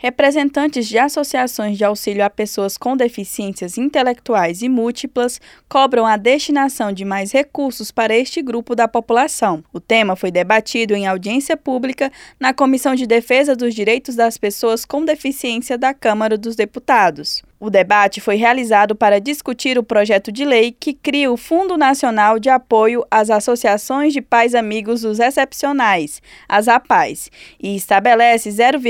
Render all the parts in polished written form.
Representantes de associações de auxílio a pessoas com deficiências intelectuais e múltiplas cobram a destinação de mais recursos para este grupo da população. O tema foi debatido em audiência pública na Comissão de Defesa dos Direitos das Pessoas com Deficiência da Câmara dos Deputados. O debate foi realizado para discutir o projeto de lei que cria o Fundo Nacional de Apoio às Associações de Pais Amigos dos Excepcionais, as APAES, e estabelece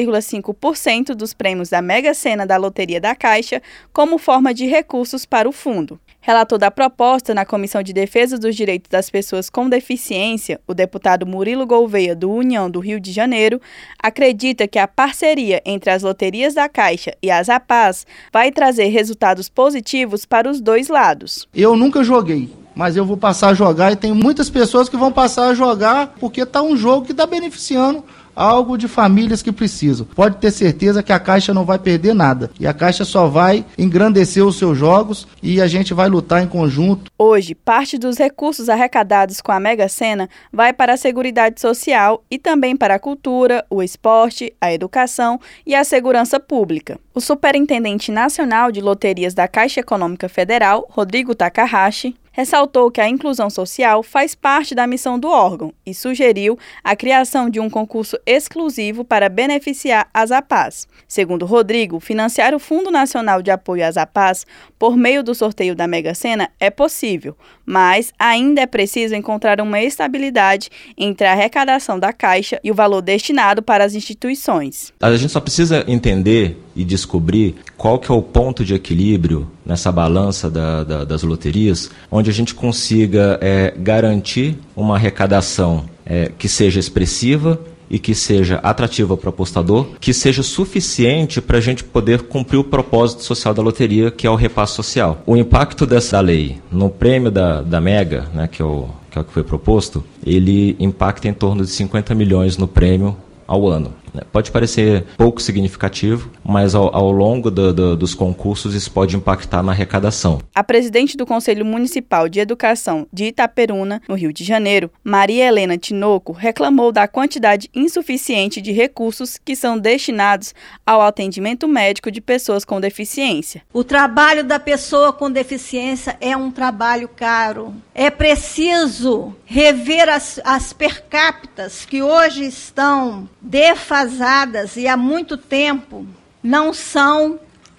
0,5% dos prêmios da Mega Sena da Loteria da Caixa como forma de recursos para o fundo. Relator da proposta na Comissão de Defesa dos Direitos das Pessoas com Deficiência, o deputado Murilo Gouveia, do União do Rio de Janeiro, acredita que a parceria entre as loterias da Caixa e as APAES vai trazer resultados positivos para os dois lados. Eu nunca joguei, mas eu vou passar a jogar e tem muitas pessoas que vão passar a jogar porque está um jogo que está beneficiando algo de famílias que precisam. Pode ter certeza que a Caixa não vai perder nada. E a Caixa só vai engrandecer os seus jogos e a gente vai lutar em conjunto. Hoje, parte dos recursos arrecadados com a Mega Sena vai para a Seguridade Social e também para a cultura, o esporte, a educação e a segurança pública. O Superintendente Nacional de Loterias da Caixa Econômica Federal, Rodrigo Takahashi, ressaltou que a inclusão social faz parte da missão do órgão e sugeriu a criação de um concurso exclusivo para beneficiar as APAES. Segundo Rodrigo, financiar o Fundo Nacional de Apoio às APAES por meio do sorteio da Mega Sena é possível, mas ainda é preciso encontrar uma estabilidade entre a arrecadação da Caixa e o valor destinado para as instituições. A gente só precisa entender e descobrir qual que é o ponto de equilíbrio nessa balança das loterias, onde a gente consiga garantir uma arrecadação que seja expressiva e que seja atrativa para o apostador, que seja suficiente para a gente poder cumprir o propósito social da loteria, que é o repasse social. O impacto dessa lei no prêmio da Mega, né, que é o que foi proposto, ele impacta em torno de 50 milhões no prêmio ao ano. Pode parecer pouco significativo, mas ao longo dos concursos isso pode impactar na arrecadação. A presidente do Conselho Municipal de Educação de Itaperuna, no Rio de Janeiro, Maria Helena Tinoco, reclamou da quantidade insuficiente de recursos que são destinados ao atendimento médico de pessoas com deficiência. O trabalho da pessoa com deficiência é um trabalho caro. É preciso rever as per capitas que hoje estão defasadas e há muito tempo não são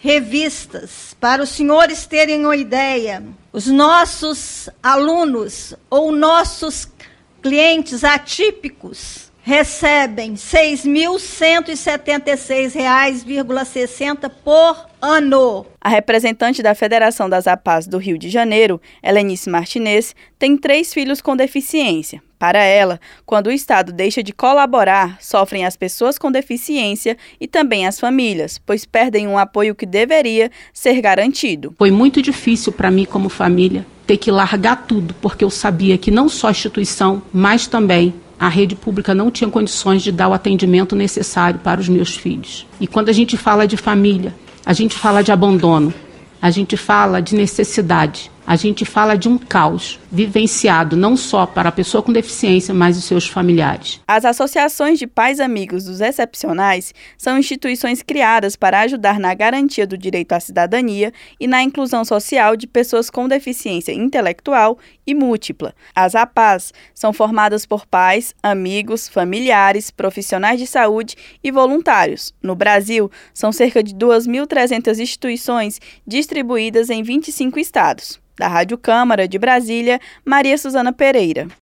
revistas. Para os senhores terem uma ideia, os nossos alunos ou nossos clientes atípicos recebem R$ 6.176,60 por ano. A representante da Federação das APAES do Rio de Janeiro, Helenice Martinez, tem 3 filhos com deficiência. Para ela, quando o Estado deixa de colaborar, sofrem as pessoas com deficiência e também as famílias, pois perdem um apoio que deveria ser garantido. Foi muito difícil para mim, como família, ter que largar tudo, porque eu sabia que não só a instituição, mas também a rede pública não tinha condições de dar o atendimento necessário para os meus filhos. E quando a gente fala de família, a gente fala de abandono, a gente fala de necessidade, a gente fala de um caos vivenciado não só para a pessoa com deficiência, mas os seus familiares. As associações de pais amigos dos excepcionais são instituições criadas para ajudar na garantia do direito à cidadania e na inclusão social de pessoas com deficiência intelectual e múltipla. As APAES são formadas por pais, amigos, familiares, profissionais de saúde e voluntários. No Brasil, são cerca de 2.300 instituições distribuídas em 25 estados. Da Rádio Câmara de Brasília, Maria Suzana Pereira.